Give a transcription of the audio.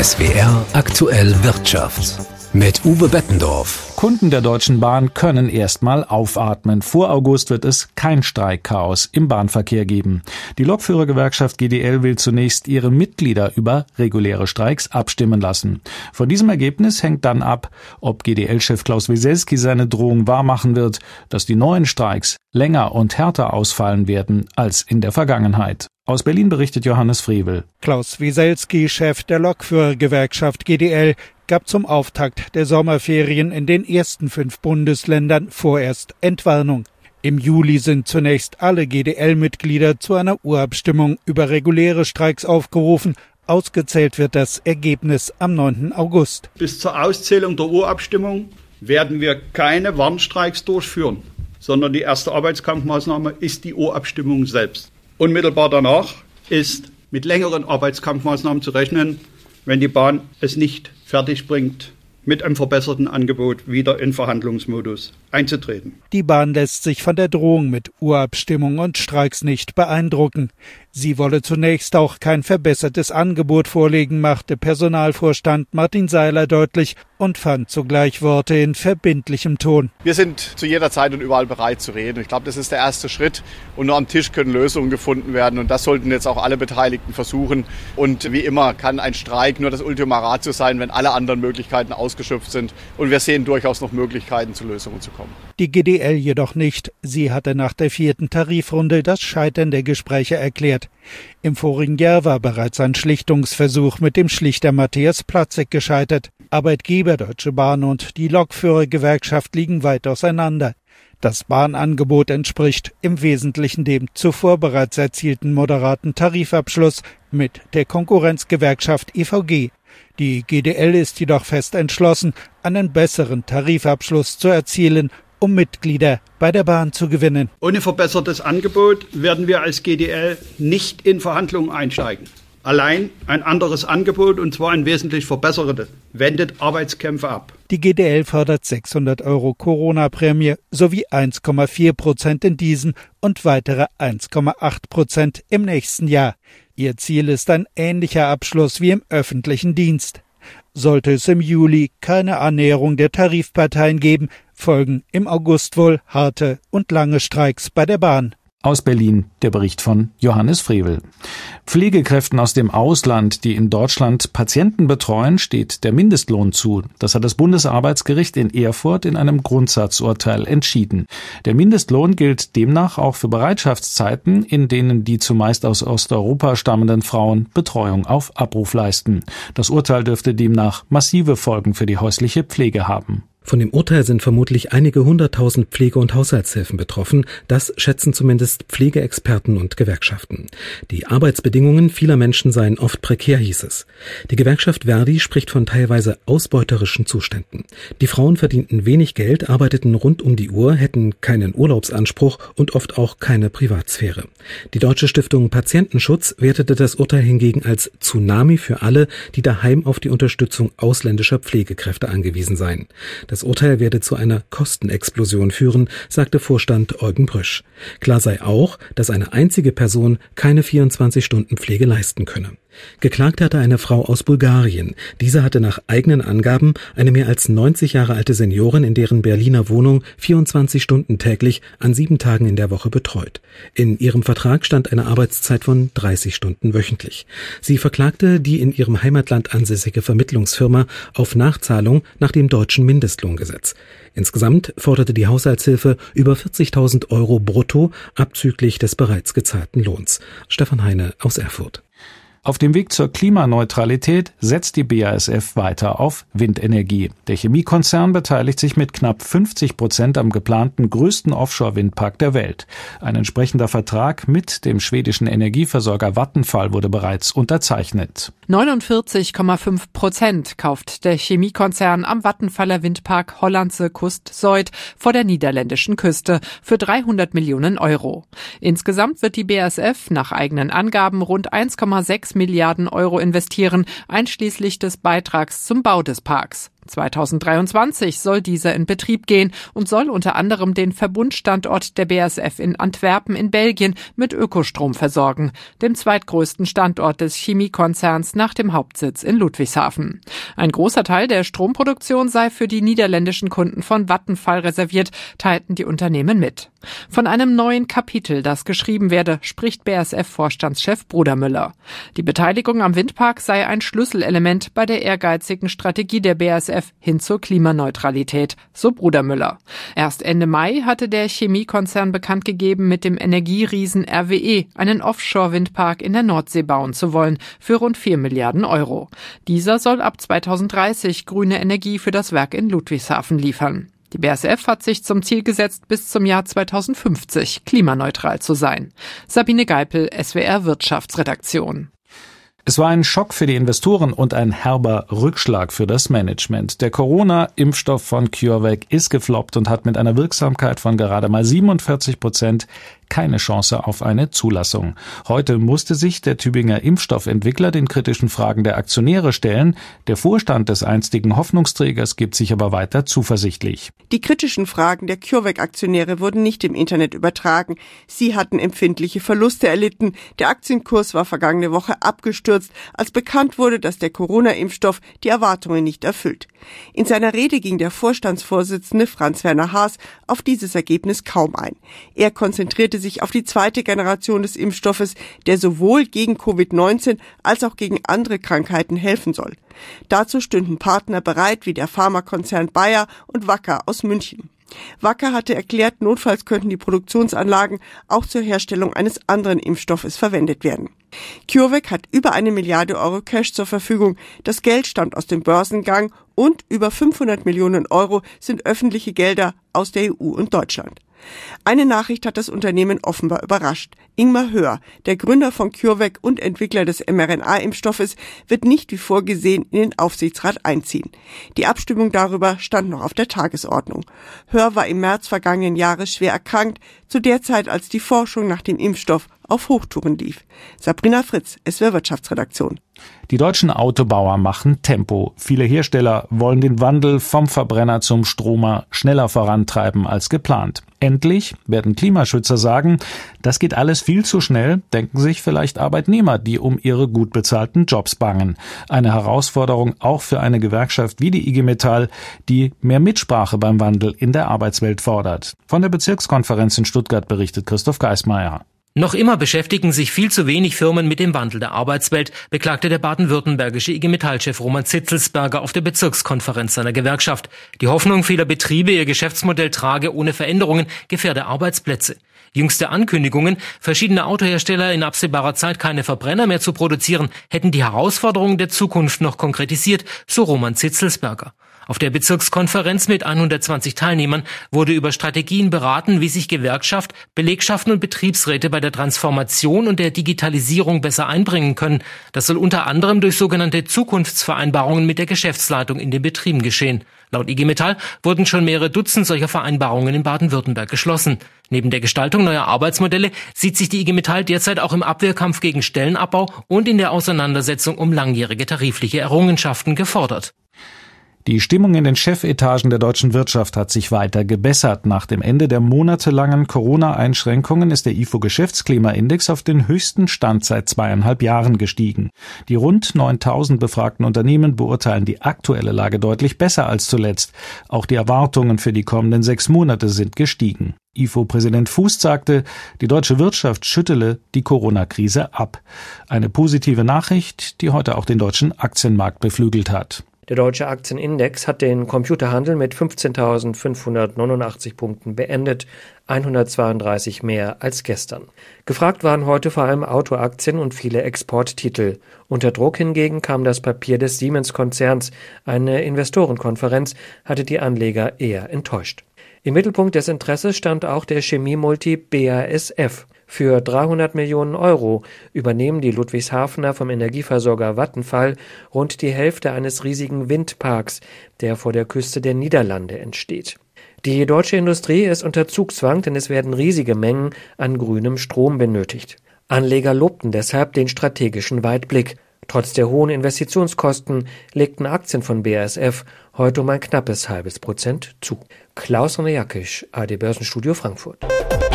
SWR aktuell Wirtschaft mit Uwe Bettendorf. Kunden der Deutschen Bahn können erstmal aufatmen. Vor August wird es kein Streikchaos im Bahnverkehr geben. Die Lokführergewerkschaft GDL will zunächst ihre Mitglieder über reguläre Streiks abstimmen lassen. Von diesem Ergebnis hängt dann ab, ob GDL-Chef Klaus Wieselski seine Drohung wahrmachen wird, dass die neuen Streiks länger und härter ausfallen werden als in der Vergangenheit. Aus Berlin berichtet Johannes Frevel. Klaus Wieselski, Chef der Lokführergewerkschaft GDL, gab zum Auftakt der Sommerferien in den ersten 5 Bundesländern vorerst Entwarnung. Im Juli sind zunächst alle GDL-Mitglieder zu einer Urabstimmung über reguläre Streiks aufgerufen. Ausgezählt wird das Ergebnis am 9. August. Bis zur Auszählung der Urabstimmung werden wir keine Warnstreiks durchführen, sondern die erste Arbeitskampfmaßnahme ist die Urabstimmung selbst. Unmittelbar danach ist mit längeren Arbeitskampfmaßnahmen zu rechnen, wenn die Bahn es nicht fertig bringt, mit einem verbesserten Angebot wieder in Verhandlungsmodus einzutreten. Die Bahn lässt sich von der Drohung mit Urabstimmung und Streiks nicht beeindrucken. Sie wolle zunächst auch kein verbessertes Angebot vorlegen, machte Personalvorstand Martin Seiler deutlich und fand zugleich Worte in verbindlichem Ton. Wir sind zu jeder Zeit und überall bereit zu reden. Ich glaube, das ist der erste Schritt und nur am Tisch können Lösungen gefunden werden und das sollten jetzt auch alle Beteiligten versuchen. Und wie immer kann ein Streik nur das Ultima Ratio sein, wenn alle anderen Möglichkeiten ausgeschöpft sind und wir sehen durchaus noch Möglichkeiten, zu Lösungen zu kommen. Die GDL jedoch nicht. Sie hatte nach der 4. Tarifrunde das Scheitern der Gespräche erklärt. Im vorigen Jahr war bereits ein Schlichtungsversuch mit dem Schlichter Matthias Platzek gescheitert. Arbeitgeber Deutsche Bahn und die Lokführergewerkschaft liegen weit auseinander. Das Bahnangebot entspricht im Wesentlichen dem zuvor bereits erzielten moderaten Tarifabschluss mit der Konkurrenzgewerkschaft EVG. Die GDL ist jedoch fest entschlossen, einen besseren Tarifabschluss zu erzielen, um Mitglieder bei der Bahn zu gewinnen. Ohne verbessertes Angebot werden wir als GDL nicht in Verhandlungen einsteigen. Allein ein anderes Angebot, und zwar ein wesentlich verbessertes, wendet Arbeitskämpfe ab. Die GDL fordert 600 € Corona-Prämie sowie 1,4% in diesem und weitere 1,8% im nächsten Jahr. Ihr Ziel ist ein ähnlicher Abschluss wie im öffentlichen Dienst. Sollte es im Juli keine Annäherung der Tarifparteien geben, folgen im August wohl harte und lange Streiks bei der Bahn. Aus Berlin der Bericht von Johannes Frevel. Pflegekräften aus dem Ausland, die in Deutschland Patienten betreuen, steht der Mindestlohn zu. Das hat das Bundesarbeitsgericht in Erfurt in einem Grundsatzurteil entschieden. Der Mindestlohn gilt demnach auch für Bereitschaftszeiten, in denen die zumeist aus Osteuropa stammenden Frauen Betreuung auf Abruf leisten. Das Urteil dürfte demnach massive Folgen für die häusliche Pflege haben. Von dem Urteil sind vermutlich einige 100.000 Pflege- und Haushaltshilfen betroffen. Das schätzen zumindest Pflegeexperten und Gewerkschaften. Die Arbeitsbedingungen vieler Menschen seien oft prekär, hieß es. Die Gewerkschaft Verdi spricht von teilweise ausbeuterischen Zuständen. Die Frauen verdienten wenig Geld, arbeiteten rund um die Uhr, hätten keinen Urlaubsanspruch und oft auch keine Privatsphäre. Die Deutsche Stiftung Patientenschutz wertete das Urteil hingegen als Tsunami für alle, die daheim auf die Unterstützung ausländischer Pflegekräfte angewiesen seien. Das Urteil werde zu einer Kostenexplosion führen, sagte Vorstand Eugen Brüsch. Klar sei auch, dass eine einzige Person keine 24-Stunden-Pflege leisten könne. Geklagt hatte eine Frau aus Bulgarien. Diese hatte nach eigenen Angaben eine mehr als 90 Jahre alte Seniorin in deren Berliner Wohnung 24 Stunden täglich an 7 Tagen in der Woche betreut. In ihrem Vertrag stand eine Arbeitszeit von 30 Stunden wöchentlich. Sie verklagte die in ihrem Heimatland ansässige Vermittlungsfirma auf Nachzahlung nach dem deutschen Mindestlohngesetz. Insgesamt forderte die Haushaltshilfe über 40.000 € brutto abzüglich des bereits gezahlten Lohns. Stefan Heine aus Erfurt. Auf dem Weg zur Klimaneutralität setzt die BASF weiter auf Windenergie. Der Chemiekonzern beteiligt sich mit knapp 50% am geplanten größten Offshore-Windpark der Welt. Ein entsprechender Vertrag mit dem schwedischen Energieversorger Vattenfall wurde bereits unterzeichnet. 49,5% kauft der Chemiekonzern am Vattenfaller Windpark Hollandse Kust Zuid vor der niederländischen Küste für 300 Millionen €. Insgesamt wird die BASF nach eigenen Angaben rund 1,6 Milliarden € investieren, einschließlich des Beitrags zum Bau des Parks. 2023 soll dieser in Betrieb gehen und soll unter anderem den Verbundstandort der BASF in Antwerpen in Belgien mit Ökostrom versorgen, dem zweitgrößten Standort des Chemiekonzerns nach dem Hauptsitz in Ludwigshafen. Ein großer Teil der Stromproduktion sei für die niederländischen Kunden von Vattenfall reserviert, teilten die Unternehmen mit. Von einem neuen Kapitel, das geschrieben werde, spricht BASF-Vorstandschef Brudermüller. Die Beteiligung am Windpark sei ein Schlüsselelement bei der ehrgeizigen Strategie der BASF hin zur Klimaneutralität, so Brudermüller. Erst Ende Mai hatte der Chemiekonzern bekannt gegeben, mit dem Energieriesen RWE einen Offshore-Windpark in der Nordsee bauen zu wollen, für rund 4 Milliarden Euro. Dieser soll ab 2030 grüne Energie für das Werk in Ludwigshafen liefern. Die BASF hat sich zum Ziel gesetzt, bis zum Jahr 2050 klimaneutral zu sein. Sabine Geipel, SWR Wirtschaftsredaktion. Es war ein Schock für die Investoren und ein herber Rückschlag für das Management. Der Corona-Impfstoff von CureVac ist gefloppt und hat mit einer Wirksamkeit von gerade mal 47% keine Chance auf eine Zulassung. Heute musste sich der Tübinger Impfstoffentwickler den kritischen Fragen der Aktionäre stellen. Der Vorstand des einstigen Hoffnungsträgers gibt sich aber weiter zuversichtlich. Die kritischen Fragen der CureVac-Aktionäre wurden nicht im Internet übertragen. Sie hatten empfindliche Verluste erlitten. Der Aktienkurs war vergangene Woche abgestürzt, als bekannt wurde, dass der Corona-Impfstoff die Erwartungen nicht erfüllt. In seiner Rede ging der Vorstandsvorsitzende Franz-Werner Haas auf dieses Ergebnis kaum ein. Er konzentrierte sich auf die zweite Generation des Impfstoffes, der sowohl gegen Covid-19 als auch gegen andere Krankheiten helfen soll. Dazu stünden Partner bereit wie der Pharmakonzern Bayer und Wacker aus München. Wacker hatte erklärt, notfalls könnten die Produktionsanlagen auch zur Herstellung eines anderen Impfstoffes verwendet werden. CureVac hat über 1 Milliarde Euro Cash zur Verfügung. Das Geld stammt aus dem Börsengang und über 500 Millionen Euro sind öffentliche Gelder aus der EU und Deutschland. Eine Nachricht hat das Unternehmen offenbar überrascht. Ingmar Höhr, der Gründer von CureVac und Entwickler des mRNA-Impfstoffes, wird nicht wie vorgesehen in den Aufsichtsrat einziehen. Die Abstimmung darüber stand noch auf der Tagesordnung. Höhr war im März vergangenen Jahres schwer erkrankt, zu der Zeit, als die Forschung nach dem Impfstoff auf Hochtouren lief. Sabrina Fritz, SWR Wirtschaftsredaktion. Die deutschen Autobauer machen Tempo. Viele Hersteller wollen den Wandel vom Verbrenner zum Stromer schneller vorantreiben als geplant. Endlich, werden Klimaschützer sagen, das geht alles viel zu schnell, denken sich vielleicht Arbeitnehmer, die um ihre gut bezahlten Jobs bangen. Eine Herausforderung auch für eine Gewerkschaft wie die IG Metall, die mehr Mitsprache beim Wandel in der Arbeitswelt fordert. Von der Bezirkskonferenz in Stuttgart berichtet Christoph Geismeier. Noch immer beschäftigen sich viel zu wenig Firmen mit dem Wandel der Arbeitswelt, beklagte der baden-württembergische IG Metall-Chef Roman Zitzelsberger auf der Bezirkskonferenz seiner Gewerkschaft. Die Hoffnung vieler Betriebe, ihr Geschäftsmodell trage ohne Veränderungen, gefährde Arbeitsplätze. Jüngste Ankündigungen, verschiedene Autohersteller in absehbarer Zeit keine Verbrenner mehr zu produzieren, hätten die Herausforderungen der Zukunft noch konkretisiert, so Roman Zitzelsberger. Auf der Bezirkskonferenz mit 120 Teilnehmern wurde über Strategien beraten, wie sich Gewerkschaft, Belegschaften und Betriebsräte bei der Transformation und der Digitalisierung besser einbringen können. Das soll unter anderem durch sogenannte Zukunftsvereinbarungen mit der Geschäftsleitung in den Betrieben geschehen. Laut IG Metall wurden schon mehrere Dutzend solcher Vereinbarungen in Baden-Württemberg geschlossen. Neben der Gestaltung neuer Arbeitsmodelle sieht sich die IG Metall derzeit auch im Abwehrkampf gegen Stellenabbau und in der Auseinandersetzung um langjährige tarifliche Errungenschaften gefordert. Die Stimmung in den Chefetagen der deutschen Wirtschaft hat sich weiter gebessert. Nach dem Ende der monatelangen Corona-Einschränkungen ist der IFO-Geschäftsklimaindex auf den höchsten Stand seit 2,5 Jahren gestiegen. Die rund 9.000 befragten Unternehmen beurteilen die aktuelle Lage deutlich besser als zuletzt. Auch die Erwartungen für die kommenden 6 Monate sind gestiegen. IFO-Präsident Fuß sagte, die deutsche Wirtschaft schüttele die Corona-Krise ab. Eine positive Nachricht, die heute auch den deutschen Aktienmarkt beflügelt hat. Der deutsche Aktienindex hat den Computerhandel mit 15.589 Punkten beendet, 132 mehr als gestern. Gefragt waren heute vor allem Autoaktien und viele Exporttitel. Unter Druck hingegen kam das Papier des Siemens-Konzerns. Eine Investorenkonferenz hatte die Anleger eher enttäuscht. Im Mittelpunkt des Interesses stand auch der Chemiemulti BASF. Für 300 Millionen Euro übernehmen die Ludwigshafener vom Energieversorger Vattenfall rund die Hälfte eines riesigen Windparks, der vor der Küste der Niederlande entsteht. Die deutsche Industrie ist unter Zugzwang, denn es werden riesige Mengen an grünem Strom benötigt. Anleger lobten deshalb den strategischen Weitblick. Trotz der hohen Investitionskosten legten Aktien von BASF heute um ein knappes 0,5% zu. Klaus Jakisch, ARD Börsenstudio Frankfurt.